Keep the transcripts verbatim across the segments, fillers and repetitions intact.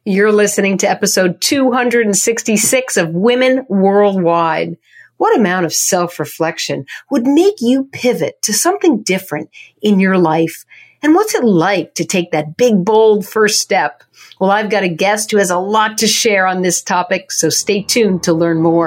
You're listening to episode two hundred sixty-six of Women Worldwide. What amount of self-reflection would make you pivot to something different in your life? And what's it like to take that big, bold first step? Well, I've got a guest who has a lot to share on this topic, so stay tuned to learn more.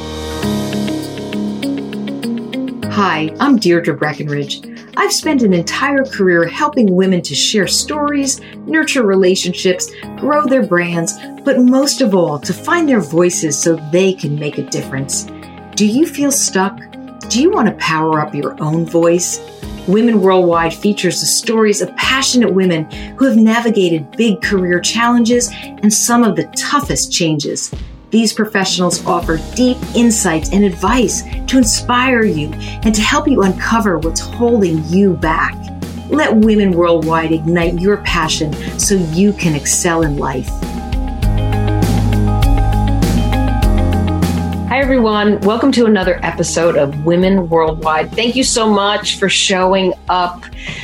Hi, I'm Deirdre Breckenridge. I've spent an entire career helping women to share stories, nurture relationships, grow their brands, but most of all, to find their voices so they can make a difference. Do you feel stuck? Do you want to power up your own voice? Women Worldwide features the stories of passionate women who have navigated big career challenges and some of the toughest changes. These professionals offer deep insights and advice to inspire you and to help you uncover what's holding you back. Let Women Worldwide ignite your passion so you can excel in life. Hi, everyone. Welcome to another episode of Women Worldwide. Thank you so much for showing up.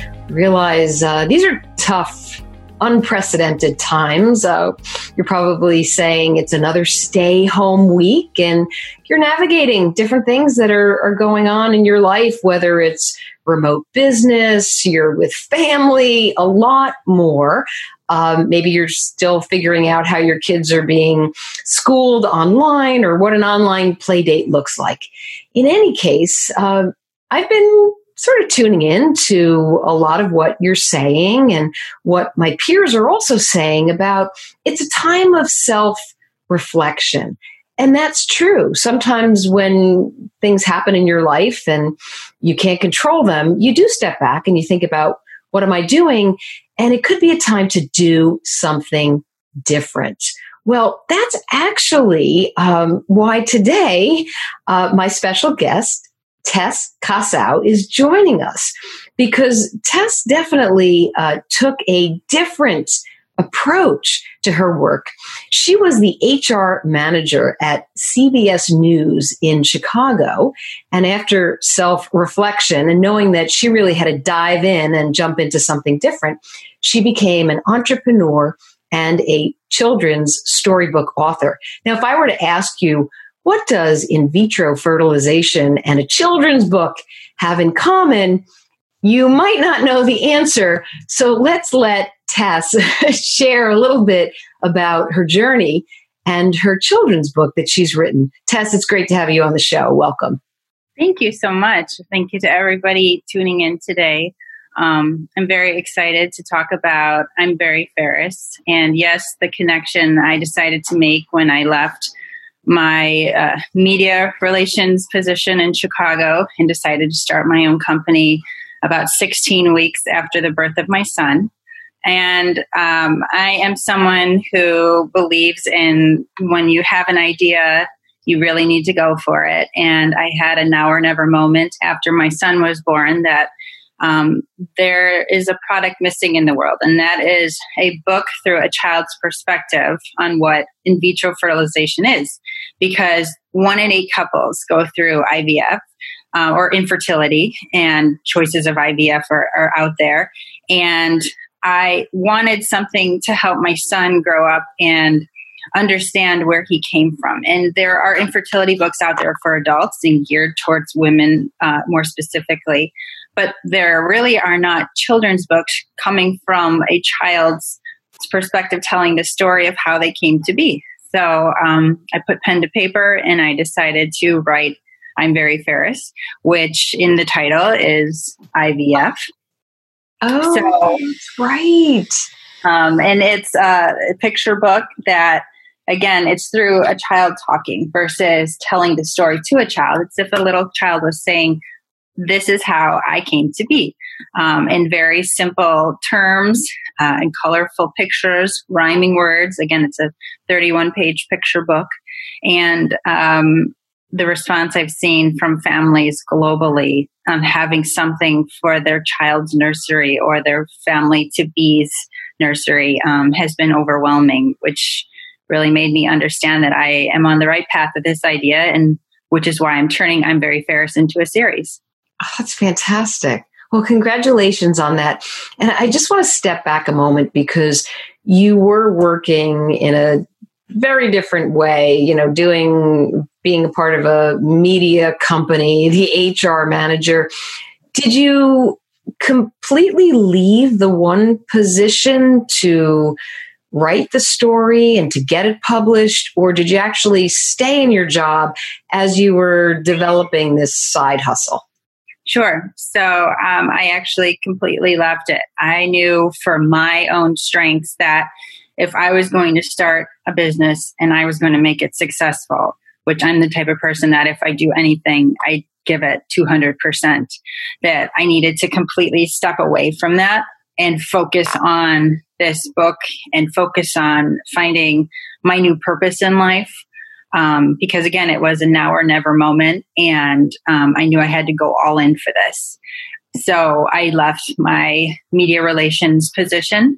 Realize uh, these are tough, unprecedented times. Uh, you're probably saying it's another stay home week and you're navigating different things that are, are going on in your life, whether it's remote business, you're with family, a lot more. Um, maybe you're still figuring out how your kids are being schooled online or what an online play date looks like. In any case, uh, I've been sort of tuning in to a lot of what you're saying and what my peers are also saying about it's a time of self-reflection. And that's true. Sometimes when things happen in your life and you can't control them, you do step back and you think about, what am I doing? And it could be a time to do something different. Well, that's actually um, why today uh, my special guest, Tess Kassow, is joining us, because Tess definitely uh, took a different approach to her work. She was the H R manager at C B S News in Chicago. And after self-reflection and knowing that she really had to dive in and jump into something different, she became an entrepreneur and a children's storybook author. Now, if I were to ask you, what does in vitro fertilization and a children's book have in common? You might not know the answer. So let's let Tess share a little bit about her journey and her children's book that she's written. Tess, it's great to have you on the show. Welcome. Thank you so much. Thank you to everybody tuning in today. Um, I'm very excited to talk about I'm Very Ferris. And yes, the connection I decided to make when I left my uh, media relations position in Chicago and decided to start my own company about sixteen weeks after the birth of my son. And um, I am someone who believes in when you have an idea, you really need to go for it. And I had a now or never moment after my son was born that um, there is a product missing in the world. And that is a book through a child's perspective on what in vitro fertilization is. Because one in eight couples go through I V F uh, or infertility, and choices of I V F are, are out there. And I wanted something to help my son grow up and understand where he came from. And there are infertility books out there for adults and geared towards women uh, more specifically. But there really are not children's books coming from a child's perspective telling the story of how they came to be. So um, I put pen to paper and I decided to write I'm Very Ferris, which in the title is I V F. Oh, so, right. Um, and it's a picture book that, again, it's through a child talking versus telling the story to a child. It's if a little child was saying, this is how I came to be, um, in very simple terms uh, and colorful pictures, rhyming words. Again, it's a thirty-one page picture book. And um, the response I've seen from families globally on having something for their child's nursery or their family to be's nursery um, has been overwhelming, which really made me understand that I am on the right path with this idea, and which is why I'm turning I'm Very Ferris into a series. Oh, that's fantastic. Well, congratulations on that. And I just want to step back a moment because you were working in a very different way, you know, doing, being a part of a media company, the H R manager. Did you completely leave the one position to write the story and to get it published, or did you actually stay in your job as you were developing this side hustle? Sure. So um, I actually completely left it. I knew for my own strengths that if I was going to start a business and I was going to make it successful, which I'm the type of person that if I do anything, I give it two hundred percent, that I needed to completely step away from that and focus on this book and focus on finding my new purpose in life. Um, because again, it was a now or never moment. And um, I knew I had to go all in for this. So I left my media relations position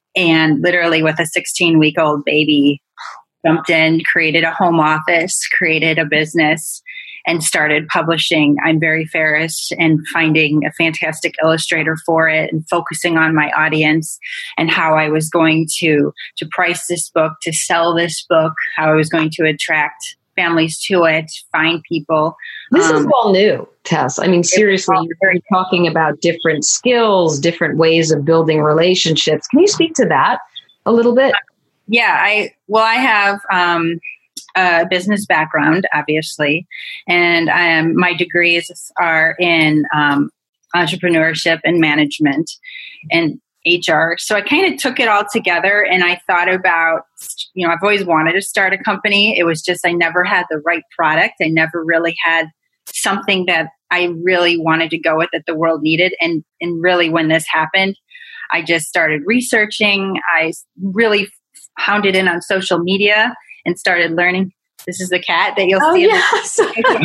and literally with a sixteen week old baby, jumped in, created a home office, created a business, and started publishing I'm Very Ferris and finding a fantastic illustrator for it and focusing on my audience and how I was going to, to price this book, to sell this book, how I was going to attract families to it, find people. This um, is all new, Tess. I mean, seriously, you're talking about different skills, different ways of building relationships. Can you speak to that a little bit? Yeah, I, well, I have, um, a business background, obviously, and I am, my degrees are in um, entrepreneurship and management and H R. So I kind of took it all together and I thought about, you know, I've always wanted to start a company. It was just I never had the right product. I never really had something that I really wanted to go with that the world needed. And, and really when this happened, I just started researching. I really hounded in on social media and started learning. This is the cat that you'll oh, see. Yes.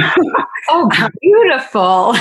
Oh, beautiful.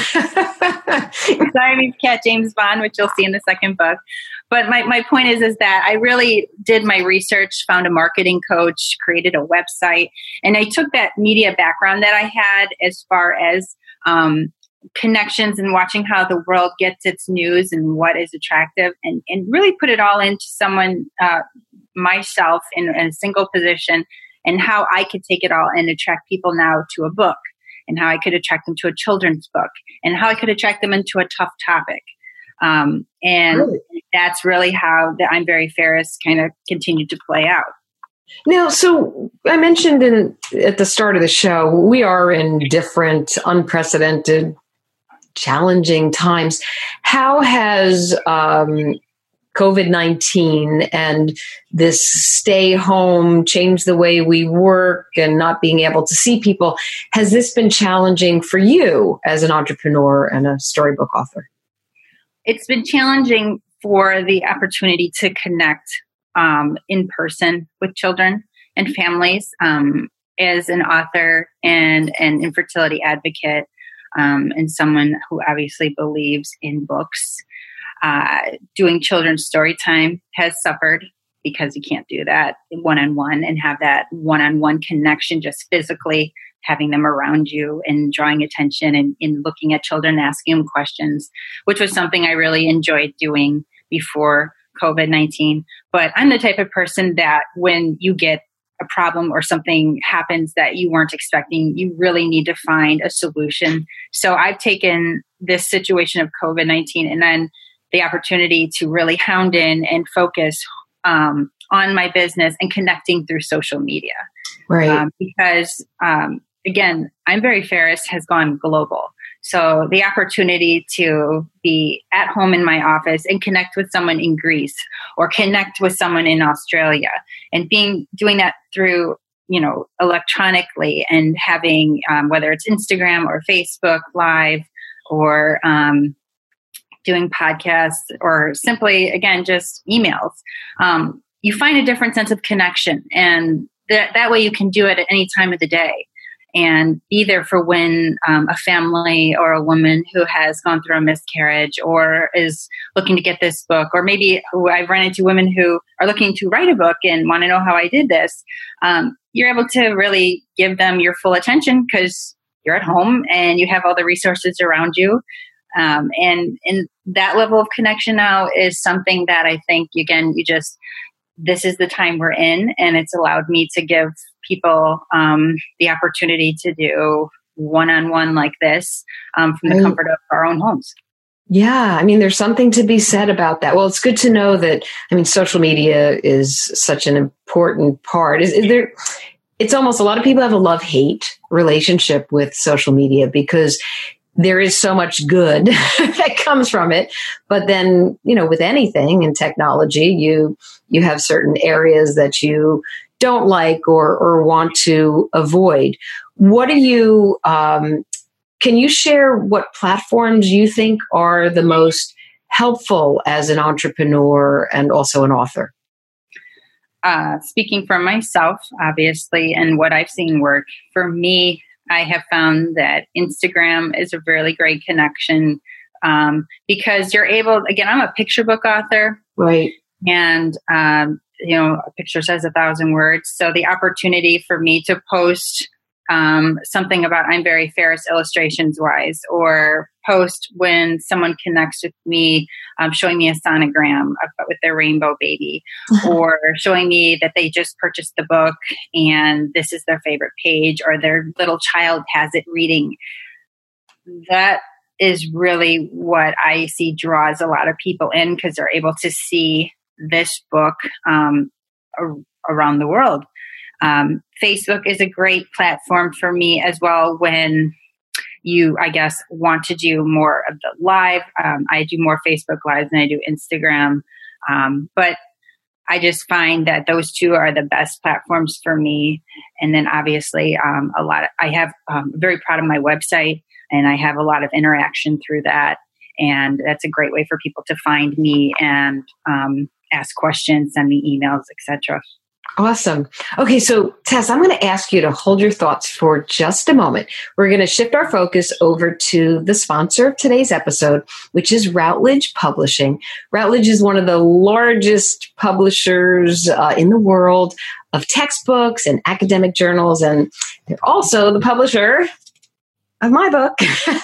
Siamese cat James Bond, which you'll see in the second book. But my, my point is, is that I really did my research, found a marketing coach, created a website, and I took that media background that I had as far as um, connections and watching how the world gets its news and what is attractive and, and really put it all into someone, uh, myself in, in a single position and how I could take it all and attract people now to a book and how I could attract them to a children's book and how I could attract them into a tough topic. Um, and really? That's really how the I'm Very Ferris kind of continued to play out. Now, so I mentioned in at the start of the show, we are in different, unprecedented, challenging times. How has um, COVID nineteen and this stay home changed the way we work and not being able to see people? Has this been challenging for you as an entrepreneur and a storybook author? It's been challenging for the opportunity to connect um, in person with children and families. Um, as an author and an infertility advocate um, and someone who obviously believes in books, uh, doing children's story time has suffered because you can't do that one-on-one and have that one-on-one connection just physically having them around you and drawing attention and, and looking at children, asking them questions, which was something I really enjoyed doing before COVID nineteen. But I'm the type of person that when you get a problem or something happens that you weren't expecting, you really need to find a solution. So I've taken this situation of COVID nineteen and then the opportunity to really hound in and focus um, on my business and connecting through social media. Right. Um, because um, again, I'm Very Ferris has gone global. So the opportunity to be at home in my office and connect with someone in Greece or connect with someone in Australia and being doing that through, you know, electronically and having, um, whether it's Instagram or Facebook Live or um, doing podcasts or simply, again, just emails, um, you find a different sense of connection. And that, that way you can do it at any time of the day. And be there for when um, a family or a woman who has gone through a miscarriage or is looking to get this book, or maybe who I've run into women who are looking to write a book and want to know how I did this. Um, you're able to really give them your full attention because you're at home and you have all the resources around you. Um, and, and that level of connection now is something that I think, again, you just this is the time we're in, and it's allowed me to give people um, the opportunity to do one-on-one like this um, from the right. comfort of our own homes. Yeah, I mean, there's something to be said about that. Well, it's good to know that, I mean, social media is such an important part. Is, is there, it's almost, a lot of people have a love-hate relationship with social media because there is so much good that comes from it. But then, you know, with anything in technology, you, you have certain areas that you don't like or, or want to avoid. What do you, um, Can you share what platforms you think are the most helpful as an entrepreneur and also an author? Uh, speaking for myself, obviously, and what I've seen work, for me, I have found that Instagram is a really great connection um, because you're able, again, I'm a picture book author. Right. And, um, you know, a picture says a thousand words. So the opportunity for me to post Um, something about I'm Very Ferris illustrations wise, or post when someone connects with me, um, showing me a sonogram with their rainbow baby, or showing me that they just purchased the book and this is their favorite page, or their little child has it reading. That is really what I see draws a lot of people in, because they're able to see this book um, ar- around the world. Um, Facebook is a great platform for me as well when you, I guess, want to do more of the live. Um, I do more Facebook Lives than I do Instagram. Um, but I just find that those two are the best platforms for me. And then obviously um, a lot of, I have, um, very proud of my website, and I have a lot of interaction through that. And that's a great way for people to find me and um, ask questions, send me emails, et cetera. Awesome. Okay, so Tess, I'm going to ask you to hold your thoughts for just a moment. We're going to shift our focus over to the sponsor of today's episode, which is Routledge Publishing. Routledge is one of the largest publishers uh, in the world of textbooks and academic journals, and they're also the publisher of my book,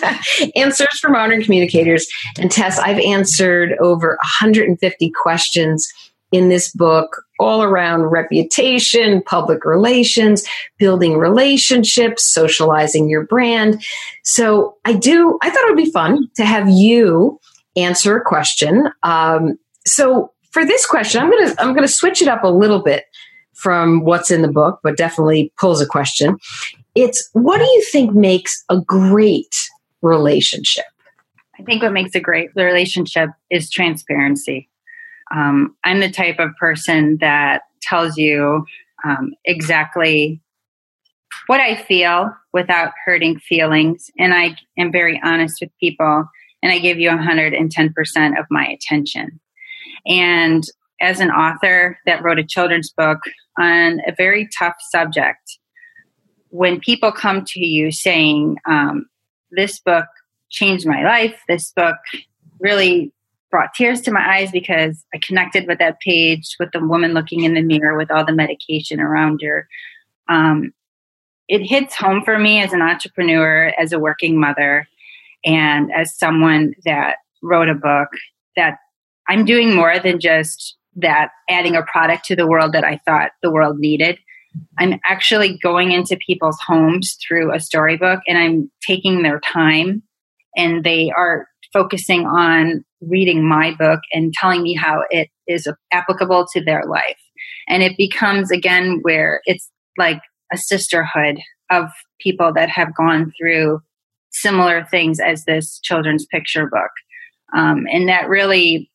Answers for Modern Communicators. And Tess, I've answered over one hundred fifty questions in this book, all around reputation, public relations, building relationships, socializing your brand. So I do, I thought it would be fun to have you answer a question. Um, so for this question, I'm going to, I'm going to switch it up a little bit from what's in the book, but definitely pulls a question. It's, what do you think makes a great relationship? I think what makes a great relationship is transparency. Um, I'm the type of person that tells you um, exactly what I feel without hurting feelings. And I am very honest with people, and I give you one hundred ten percent of my attention. And as an author that wrote a children's book on a very tough subject, when people come to you saying, um, this book changed my life, this book really brought tears to my eyes because I connected with that page, with the woman looking in the mirror with all the medication around her. Um, it hits home for me as an entrepreneur, as a working mother, and as someone that wrote a book, that I'm doing more than just that, adding a product to the world that I thought the world needed. I'm actually going into people's homes through a storybook, and I'm taking their time, and they are focusing on reading my book and telling me how it is applicable to their life. And it becomes, again, where it's like a sisterhood of people that have gone through similar things as this children's picture book. Um, and that really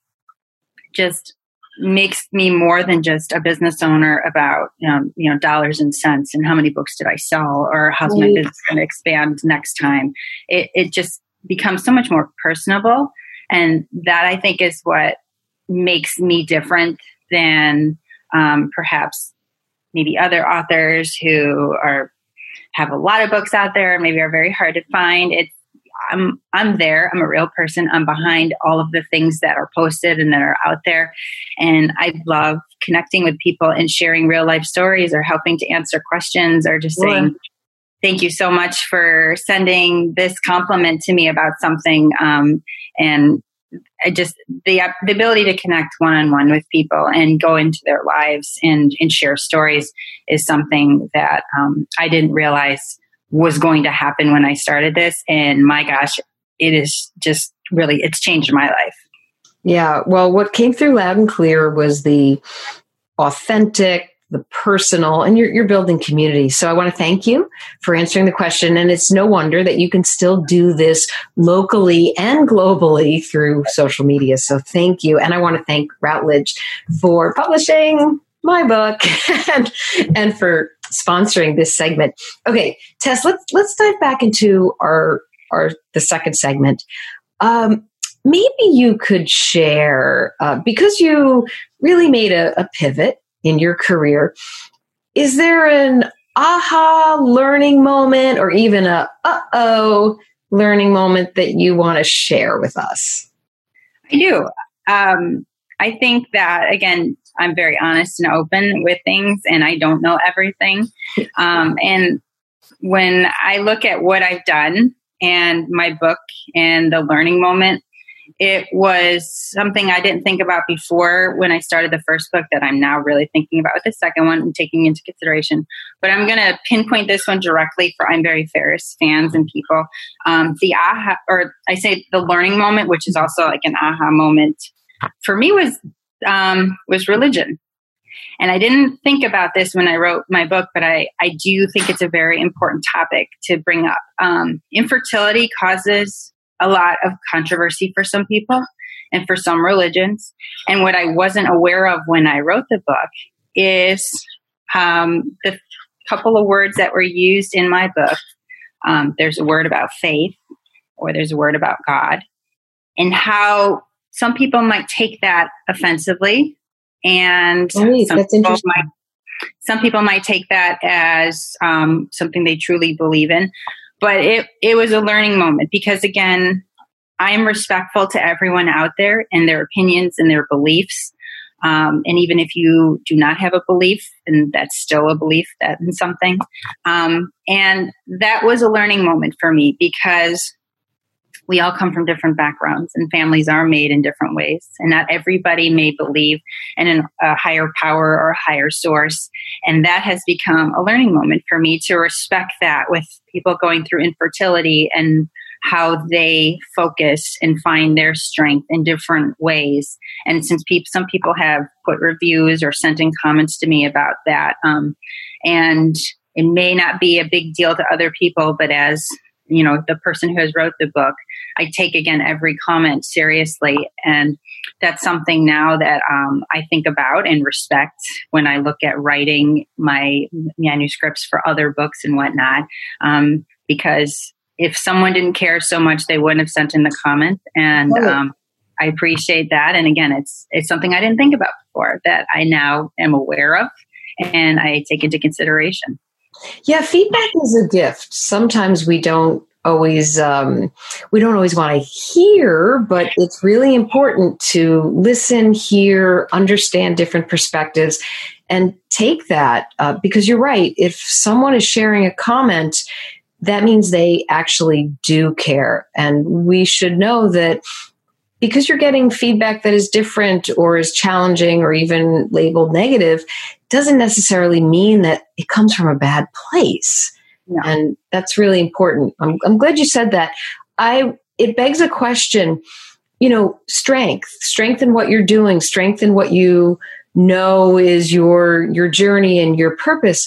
just makes me more than just a business owner about, you know, you know, dollars and cents and how many books did I sell or how's my business going to expand next time. It, it just becomes so much more personable. And that, I think, is what makes me different than um, perhaps maybe other authors who are have a lot of books out there and maybe are very hard to find. It's I'm I'm there. I'm a real person. I'm behind all of the things that are posted and that are out there. And I love connecting with people and sharing real life stories, or helping to answer questions, or just saying, yeah. Thank you so much for sending this compliment to me about something. Um, and I just the the ability to connect one on one with people and go into their lives and and share stories is something that um, I didn't realize was going to happen when I started this. And my gosh, it is just really, it's changed my life. Yeah. Well, what came through loud and clear was the authentic, the personal, and you're, you're building community. So I want to thank you for answering the question. And it's no wonder that you can still do this locally and globally through social media. So thank you. And I want to thank Routledge for publishing my book and, and for sponsoring this segment. Okay, Tess, let's, let's dive back into our, our, the second segment. Um, maybe you could share, uh, because you really made a, a pivot in your career, is there an aha learning moment or even a uh-oh learning moment that you want to share with us? I do. Um, I think that, again, I'm very honest and open with things, and I don't know everything. Um, and when I look at what I've done and my book and the learning moment, it was something I didn't think about before when I started the first book that I'm now really thinking about with the second one and taking into consideration. But I'm going to pinpoint this one directly for I'm Very Ferris fans and people. Um, the aha, or I say the learning moment, which is also like an aha moment for me, was um, was religion. And I didn't think about this when I wrote my book, but I, I do think it's a very important topic to bring up. Um, infertility causes a lot of controversy for some people and for some religions. And what I wasn't aware of when I wrote the book is um, the couple of words that were used in my book. Um, there's a word about faith, or there's a word about God, and how some people might take that offensively. And oh, some, that's people interesting. might, some people might take that as um, something they truly believe in. But it, it was a learning moment because, again, I am respectful to everyone out there and their opinions and their beliefs. Um, and even if you do not have a belief, and that's still a belief that in something. Um, and that was a learning moment for me because we all come from different backgrounds and families are made in different ways. And not everybody may believe in an, a higher power or a higher source. And that has become a learning moment for me to respect that with people going through infertility and how they focus and find their strength in different ways. And since people, some people have put reviews or sent in comments to me about that, um, and it may not be a big deal to other people, but as you know, the person who has wrote the book, I take, again, every comment seriously. And that's something now that um, I think about and respect when I look at writing my manuscripts for other books and whatnot. Um, because if someone didn't care so much, they wouldn't have sent in the comment. And um, I appreciate that. And again, it's it's something I didn't think about before that I now am aware of and I take into consideration. Yeah, feedback is a gift. Sometimes we don't always um, we don't always want to hear, but it's really important to listen, hear, understand different perspectives, and take that uh, because you're right. If someone is sharing a comment, that means they actually do care, and we should know that. Because you're getting feedback that is different or is challenging or even labeled negative, doesn't necessarily mean that it comes from a bad place. No. And that's really important. I'm, I'm glad you said that. I it begs a question, you know, strength, strength in what you're doing, strength in what you know is your your journey and your purpose.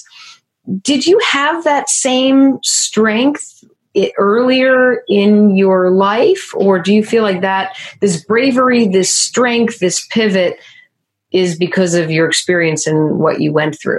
Did you have that same strength It earlier in your life, or do you feel like that this bravery, this strength, this pivot is because of your experience and what you went through?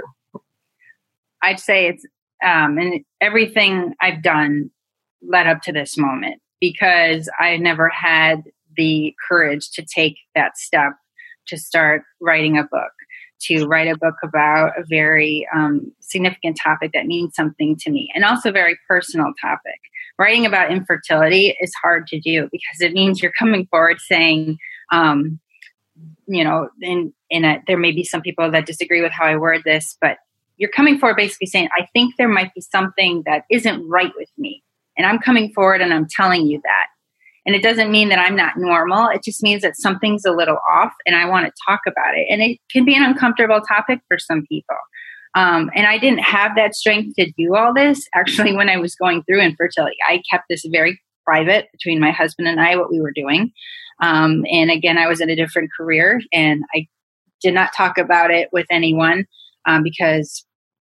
I'd say it's um, and everything I've done led up to this moment because I never had the courage to take that step to start writing a book, to write a book about a very um, significant topic that means something to me, and also a very personal topic. Writing about infertility is hard to do because it means you're coming forward saying, um, you know, in, in a, there may be some people that disagree with how I word this, but you're coming forward basically saying, I think there might be something that isn't right with me. And I'm coming forward and I'm telling you that. And it doesn't mean that I'm not normal. It just means that something's a little off and I want to talk about it. And it can be an uncomfortable topic for some people. Um, and I didn't have that strength to do all this. Actually, when I was going through infertility, I kept this very private between my husband and I, what we were doing. Um, and again, I was in a different career and I did not talk about it with anyone um, because,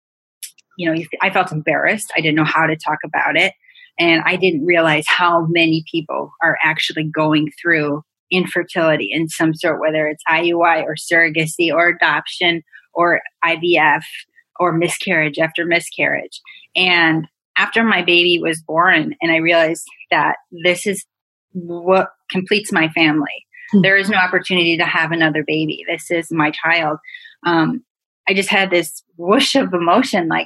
you know, I felt embarrassed. I didn't know how to talk about it. And I didn't realize how many people are actually going through infertility in some sort, whether it's I U I or surrogacy or adoption or I V F or miscarriage after miscarriage. And after my baby was born and I realized that this is what completes my family. Mm-hmm. There is no opportunity to have another baby. This is my child. Um, I just had this whoosh of emotion, like,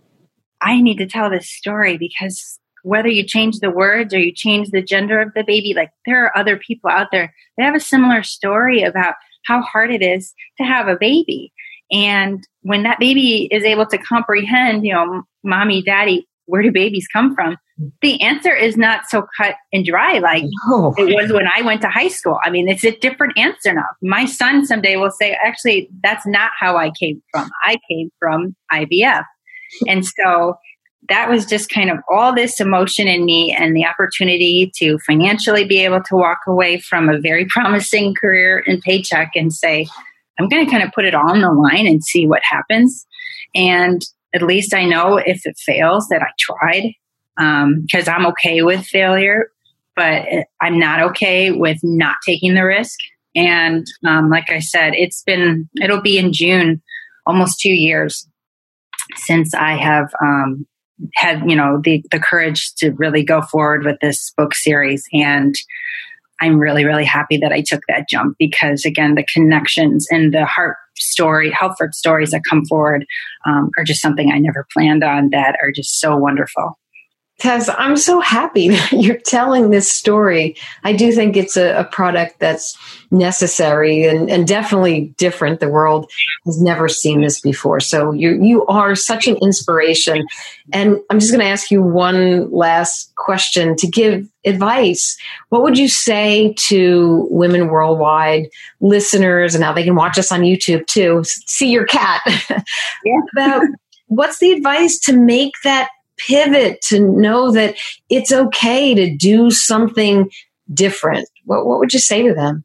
I need to tell this story because whether you change the words or you change the gender of the baby, like there are other people out there that have a similar story about how hard it is to have a baby. And when that baby is able to comprehend, you know, mommy, daddy, where do babies come from? The answer is not so cut and dry like no. It was when I went to high school. I mean, it's a different answer now. My son someday will say, actually, that's not how I came from. I came from I V F. And so that was just kind of all this emotion in me and the opportunity to financially be able to walk away from a very promising career and paycheck and say, I'm going to kind of put it all on the line and see what happens. And at least I know if it fails that I tried, because um, I'm okay with failure, but I'm not okay with not taking the risk. And um, like I said, it's been, it'll be in June, almost two years since I have um, had, you know, the, the courage to really go forward with this book series. And I'm really, really happy that I took that jump because, again, the connections and the heart story, Helford stories that come forward um, are just something I never planned on that are just so wonderful. Taz, I'm so happy that you're telling this story. I do think it's a, a product that's necessary and, and definitely different. The world has never seen this before. So you you are such an inspiration. And I'm just going to ask you one last question to give advice. What would you say to women worldwide listeners, and now they can watch us on YouTube too, see your cat, yeah. about what's the advice to make that pivot, to know that it's okay to do something different? What, what would you say to them?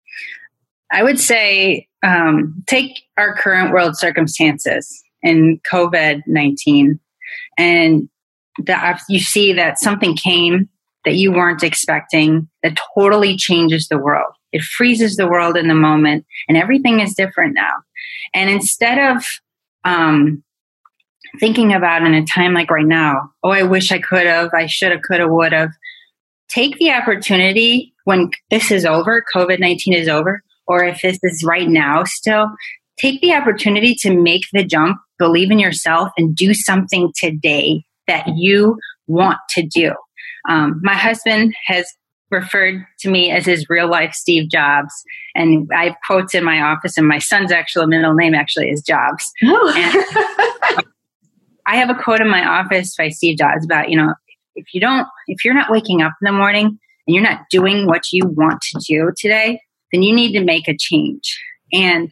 I would say um, take our current world circumstances and COVID nineteen, and that you see that something came that you weren't expecting that totally changes the world. It freezes the world in the moment, and everything is different now. And instead of um, thinking about in a time like right now, oh, I wish I could have, I should have, could have, would have. Take the opportunity when this is over, COVID nineteen is over, or if this is right now still, take the opportunity to make the jump, believe in yourself, and do something today that you want to do. Um, my husband has referred to me as his real life Steve Jobs. And I have quotes in my office, and my son's actual middle name actually is Jobs. Oh. And I have a quote in my office by Steve Jobs about, you know, if you don't, if you're not waking up in the morning and you're not doing what you want to do today, then you need to make a change. And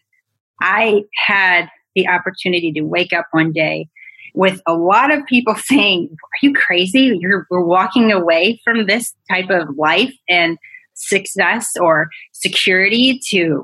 I had the opportunity to wake up one day with a lot of people saying, are you crazy? You're we're walking away from this type of life and success or security to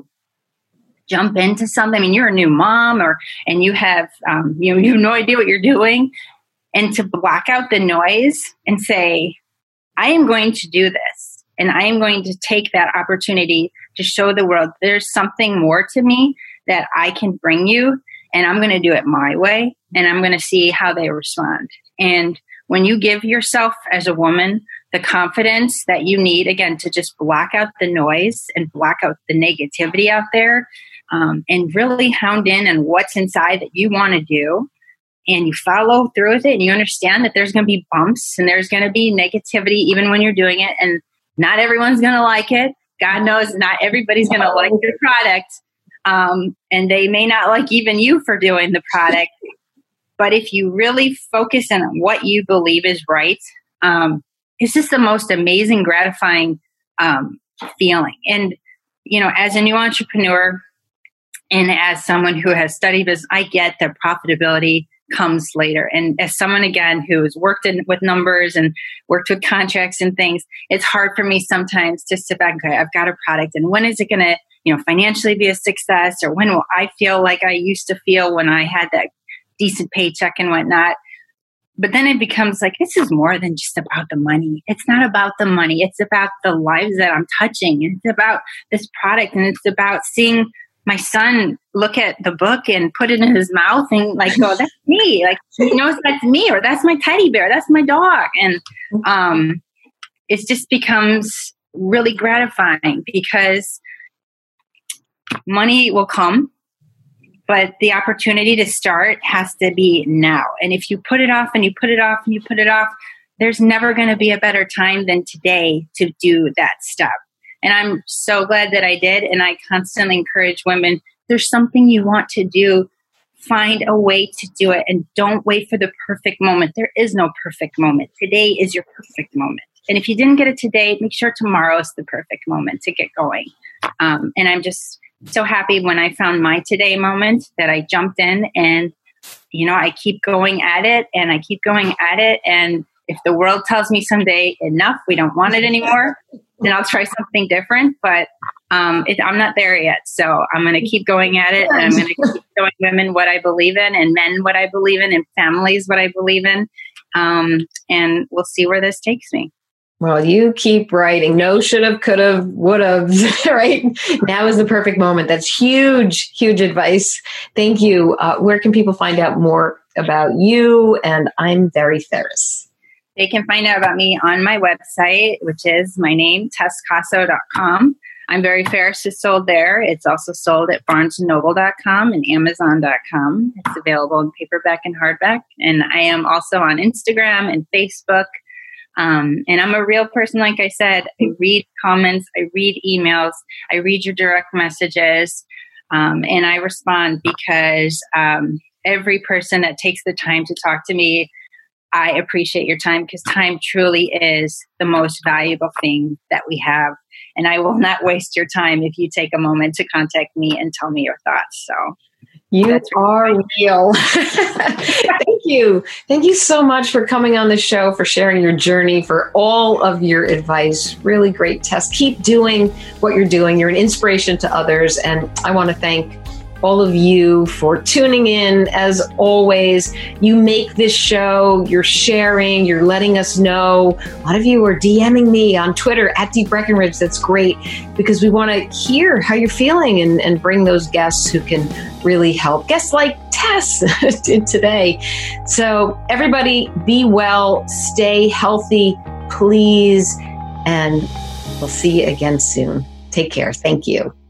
jump into something. I mean, you're a new mom, or and you have um, you know, you have no idea what you're doing, and to block out the noise and say, I am going to do this, and I am going to take that opportunity to show the world there's something more to me that I can bring you, and I'm going to do it my way, and I'm going to see how they respond. And when you give yourself as a woman the confidence that you need, again, to just block out the noise and block out the negativity out there, um, and really hound in on what's inside that you want to do, and you follow through with it, and you understand that there's going to be bumps and there's going to be negativity even when you're doing it, and not everyone's going to like it. God knows not everybody's going to like your product. Um, and they may not like even you for doing the product. But if you really focus on what you believe is right, um, it's just the most amazing, gratifying um, feeling. And, you know, as a new entrepreneur and as someone who has studied business, I get that profitability comes later. And as someone, again, who has worked in with numbers and worked with contracts and things, it's hard for me sometimes to sit back and go, I've got a product, and when is it going to, you know, financially be a success? Or when will I feel like I used to feel when I had that decent paycheck and whatnot? But then it becomes like, this is more than just about the money. It's not about the money. It's about the lives that I'm touching. And it's about this product. And it's about seeing my son look at the book and put it in his mouth and like, go, that's me. Like, he knows that's me, or that's my teddy bear. That's my dog. And um, it just becomes really gratifying because money will come, but the opportunity to start has to be now. And if you put it off and you put it off and you put it off, there's never going to be a better time than today to do that step. And I'm so glad that I did. And I constantly encourage women, there's something you want to do, find a way to do it, and don't wait for the perfect moment. There is no perfect moment. Today is your perfect moment. And if you didn't get it today, make sure tomorrow is the perfect moment to get going. Um, and I'm just so happy when I found my today moment that I jumped in, and, you know, I keep going at it and I keep going at it. And if the world tells me someday, enough, we don't want it anymore, then I'll try something different. But um, it, I'm not there yet. So I'm going to keep going at it. And I'm going to keep showing women what I believe in, and men what I believe in, and families what I believe in. Um, and we'll see where this takes me. Well, you keep writing. No, should have, could have, would have, right? Now is the perfect moment. That's huge, huge advice. Thank you. Uh, where can people find out more about you and I'm Very Ferris? They can find out about me on my website, which is my name, tess casso dot com. I'm Very Ferris is sold there. It's also sold at barnes and noble dot com and amazon dot com. It's available in paperback and hardback. And I am also on Instagram and Facebook. Um, and I'm a real person, like I said. I read comments, I read emails, I read your direct messages, um, and I respond because um, every person that takes the time to talk to me, I appreciate your time, because time truly is the most valuable thing that we have. And I will not waste your time if you take a moment to contact me and tell me your thoughts. So you are real. Thank you. Thank you so much for coming on the show, for sharing your journey, for all of your advice. Really great, Tess. Keep doing what you're doing. You're an inspiration to others. And I want to thank all of you for tuning in. As always, you make this show, you're sharing, you're letting us know. A lot of you are DMing me on Twitter at Deep Breckenridge. That's great, because we want to hear how you're feeling and, and bring those guests who can really help. Guests like Tess did today. So everybody, be well, stay healthy, please, and we'll see you again soon. Take care. Thank you.